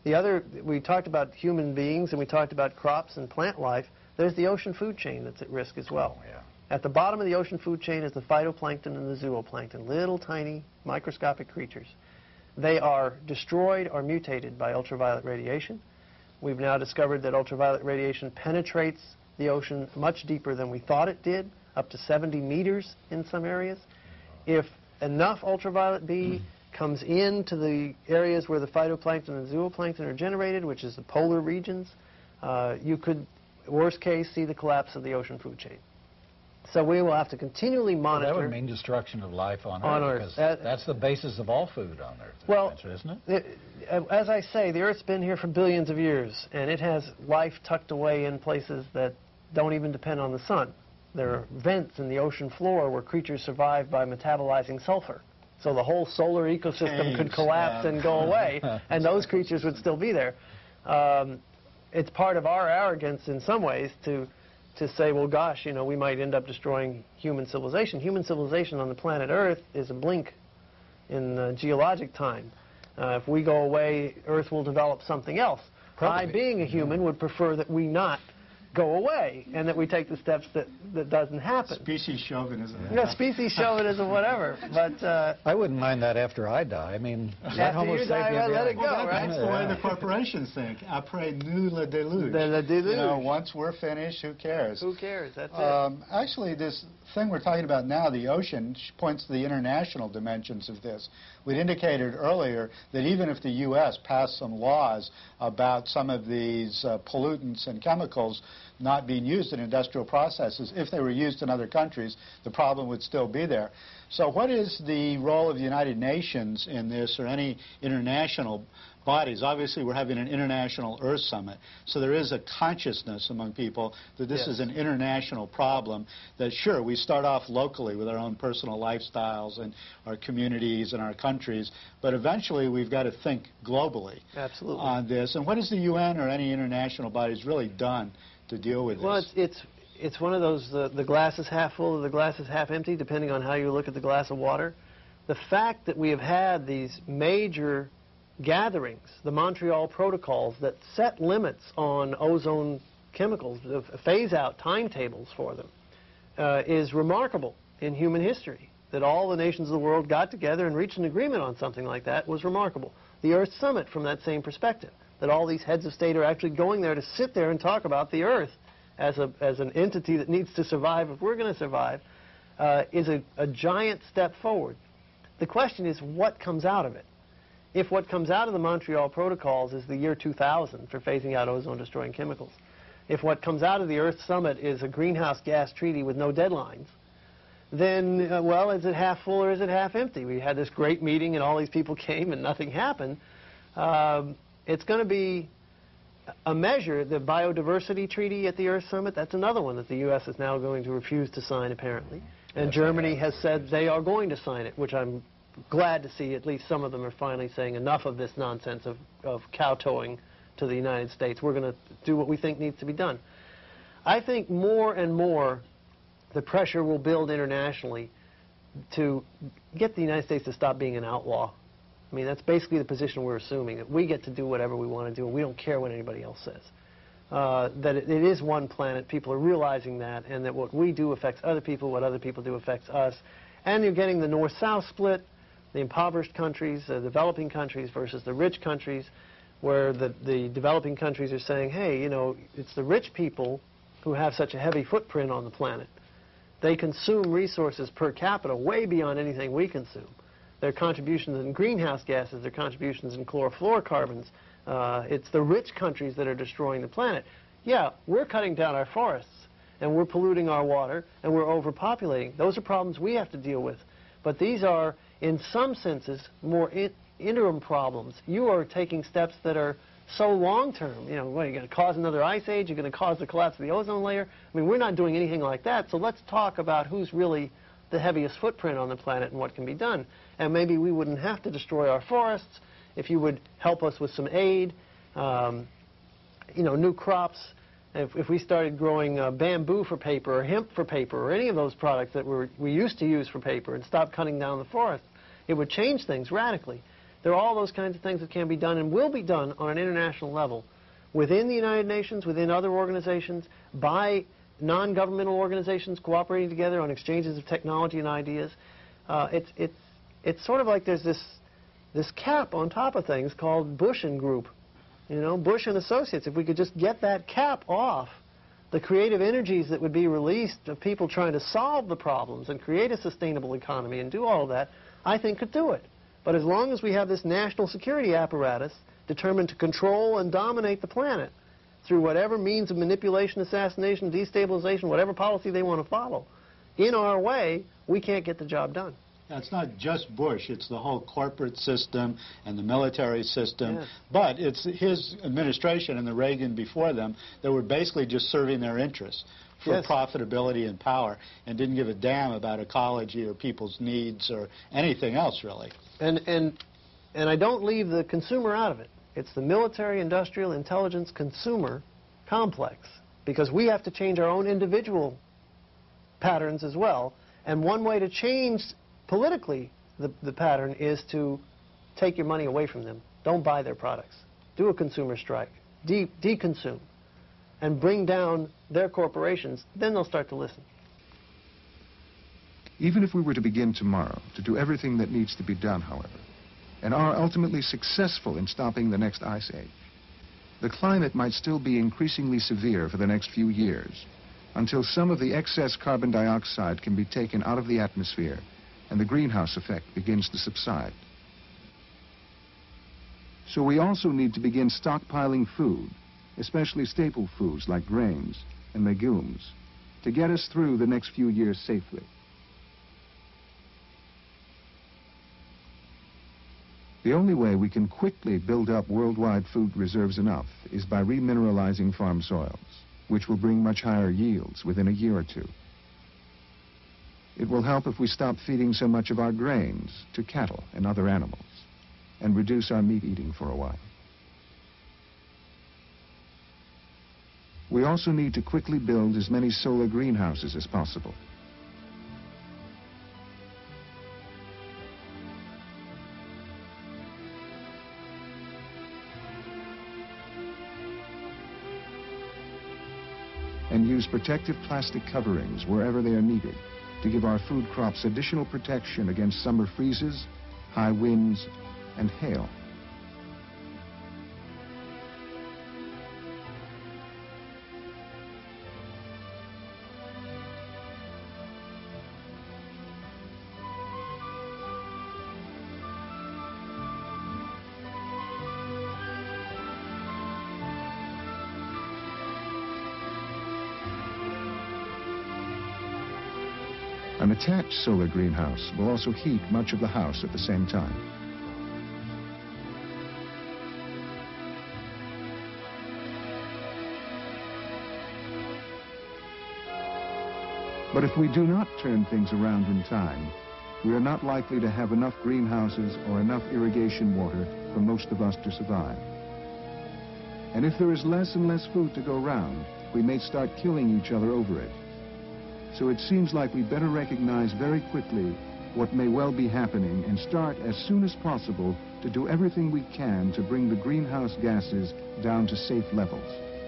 We talked about human beings and we talked about crops and plant life. There's the ocean food chain that's at risk as well. Oh, yeah. At the bottom of the ocean food chain is the phytoplankton and the zooplankton, little tiny microscopic creatures. They are destroyed or mutated by ultraviolet radiation. We've now discovered that ultraviolet radiation penetrates the ocean much deeper than we thought it did, up to 70 meters in some areas. If enough ultraviolet B comes into the areas where the phytoplankton and zooplankton are generated, which is the polar regions, you could, worst case, see the collapse of the ocean food chain. So we will have to continually monitor. Well, that would mean destruction of life on Earth. Because that's the basis of all food on Earth, well, isn't it? As I say, the Earth's been here for billions of years, and it has life tucked away in places that don't even depend on the sun. There are vents in the ocean floor where creatures survive by metabolizing sulfur. So the whole solar ecosystem could collapse and go away, and those creatures would still be there. It's part of our arrogance in some ways to say, well, gosh, you know, we might end up destroying human civilization. Human civilization on the planet Earth is a blink in geologic time. If we go away, Earth will develop something else. I, being a human, would prefer that we not go away, and that we take the steps that doesn't happen. Species chauvinism. You know, species chauvinism, whatever. But I wouldn't mind that after I die. I mean, let after you die, well, let it go, well, right? that's the way the corporations think. Après nous le déluge. Le déluge. You know, once we're finished, who cares? Who cares? That's it. Actually, this thing we're talking about now, the ocean, points to the international dimensions of this. We'd indicated earlier that even if the U.S. passed some laws about some of these pollutants and chemicals not being used in industrial processes, if they were used in other countries, the problem would still be there. So what is the role of the United Nations in this, or any international bodies? Obviously, we're having an International Earth Summit, so there is a consciousness among people that this is an international problem, that sure, we start off locally with our own personal lifestyles and our communities and our countries, but eventually we've got to think globally on this. And what has the UN or any international bodies really done to deal with this? Well, it's one of those, the glass is half full or the glass is half empty, depending on how you look at the glass of water. The fact that we have had these major gatherings, the Montreal Protocols that set limits on ozone chemicals, phase-out timetables for them, is remarkable in human history. That all the nations of the world got together and reached an agreement on something like that was remarkable. The Earth Summit, from that same perspective, that all these heads of state are actually going there to sit there and talk about the Earth as an entity that needs to survive if we're going to survive, is a giant step forward. The question is, what comes out of it? If what comes out of the Montreal Protocols is the year 2000 for phasing out ozone-destroying chemicals, if what comes out of the Earth Summit is a greenhouse gas treaty with no deadlines, then, well, is it half full or is it half empty? We had this great meeting and all these people came and nothing happened. It's going to be a measure, the biodiversity treaty at the Earth Summit, that's another one that the U.S. is now going to refuse to sign, apparently. And Germany has said they are going to sign it, which I'm glad to see. At least some of them are finally saying enough of this nonsense of kowtowing to the United States. We're going to do what we think needs to be done. I think more and more the pressure will build internationally to get the United States to stop being an outlaw. I mean, that's basically the position we're assuming, that we get to do whatever we want to do and we don't care what anybody else says. That it is one planet, people are realizing that, and that what we do affects other people, what other people do affects us. And you're getting the north-south split, the impoverished countries, the developing countries versus the rich countries, where the developing countries are saying, hey, you know, it's the rich people who have such a heavy footprint on the planet. They consume resources per capita way beyond anything we consume. Their contributions in greenhouse gases, their contributions in chlorofluorocarbons, it's the rich countries that are destroying the planet. Yeah, we're cutting down our forests, and we're polluting our water, and we're overpopulating. Those are problems we have to deal with. But these are, in some senses, more interim problems. You are taking steps that are so long-term. You know, what, you're going to cause another ice age? You're going to cause the collapse of the ozone layer? I mean, we're not doing anything like that, so let's talk about who's really the heaviest footprint on the planet and what can be done. And maybe we wouldn't have to destroy our forests if you would help us with some aid, you know, new crops. If we started growing bamboo for paper or hemp for paper or any of those products that we used to use for paper and stop cutting down the forest, it would change things radically. There are all those kinds of things that can be done and will be done on an international level within the United Nations, within other organizations, by non-governmental organizations cooperating together on exchanges of technology and ideas. It's sort of like there's this cap on top of things called Bush and Group. You know, Bush and Associates. If we could just get that cap off, the creative energies that would be released of people trying to solve the problems and create a sustainable economy and do all of that, I think could do it. But as long as we have this national security apparatus determined to control and dominate the planet through whatever means of manipulation, assassination, destabilization, whatever policy they want to follow, in our way, we can't get the job done. It's not just Bush, it's the whole corporate system and the military system, yes. But it's his administration and the Reagan before them that were basically just serving their interests for yes. profitability and power and didn't give a damn about ecology or people's needs or anything else, really. And I don't leave the consumer out of it. It's the military, industrial, intelligence, consumer complex, because we have to change our own individual patterns as well. And one way to change politically the pattern is to take your money away from them. Don't buy their products. Do a consumer strike. De-consume. and bring down their corporations, then they'll start to listen. Even if we were to begin tomorrow to do everything that needs to be done, however, and are ultimately successful in stopping the next ice age, the climate might still be increasingly severe for the next few years, until some of the excess carbon dioxide can be taken out of the atmosphere and the greenhouse effect begins to subside. So we also need to begin stockpiling food, especially staple foods like grains and legumes, to get us through the next few years safely. The only way we can quickly build up worldwide food reserves enough is by remineralizing farm soils, which will bring much higher yields within a year or two. It will help if we stop feeding so much of our grains to cattle and other animals, and reduce our meat eating for a while. We also need to quickly build as many solar greenhouses as possible. And use protective plastic coverings wherever they are needed to give our food crops additional protection against summer freezes, high winds, and hail. An attached solar greenhouse will also heat much of the house at the same time. But if we do not turn things around in time, we are not likely to have enough greenhouses or enough irrigation water for most of us to survive. And if there is less and less food to go round, we may start killing each other over it. So it seems like we better recognize very quickly what may well be happening and start as soon as possible to do everything we can to bring the greenhouse gases down to safe levels.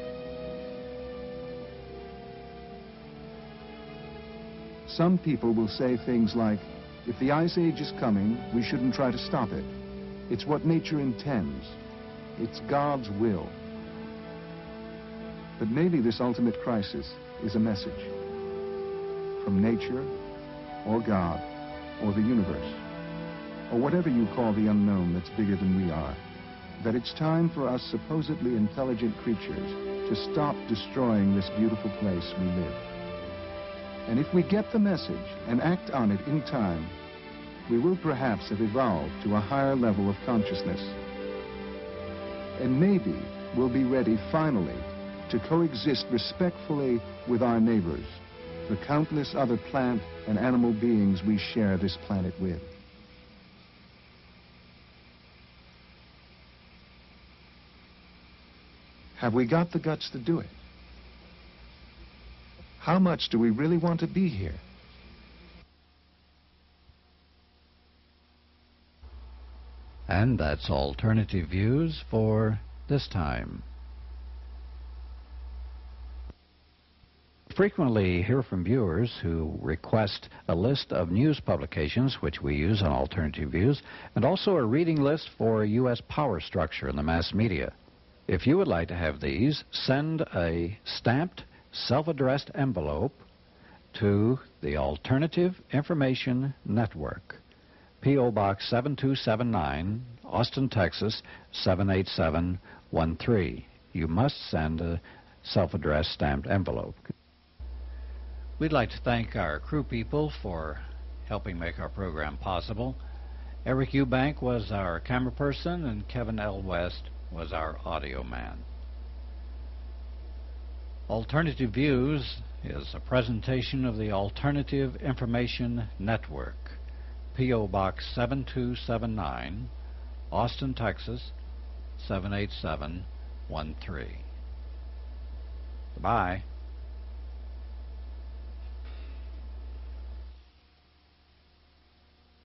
Some people will say things like, if the ice age is coming, we shouldn't try to stop it. It's what nature intends. It's God's will. But maybe this ultimate crisis is a message from nature, or God, or the universe, or whatever you call the unknown that's bigger than we are, that it's time for us supposedly intelligent creatures to stop destroying this beautiful place we live. And if we get the message and act on it in time, we will perhaps have evolved to a higher level of consciousness. And maybe we'll be ready finally to coexist respectfully with our neighbors, the countless other plant and animal beings we share this planet with. Have we got the guts to do it? How much do we really want to be here? And that's Alternative Views for this time. Frequently hear from viewers who request a list of news publications, which we use on Alternative Views, and also a reading list for U.S. power structure in the mass media. If you would like to have these, send a stamped, self-addressed envelope to the Alternative Information Network, P.O. Box 7279, Austin, Texas 78713. You must send a self-addressed stamped envelope. We'd like to thank our crew people for helping make our program possible. Eric Eubank was our camera person, and Kevin L. West was our audio man. Alternative Views is a presentation of the Alternative Information Network, P.O. Box 7279, Austin, Texas 78713. Goodbye.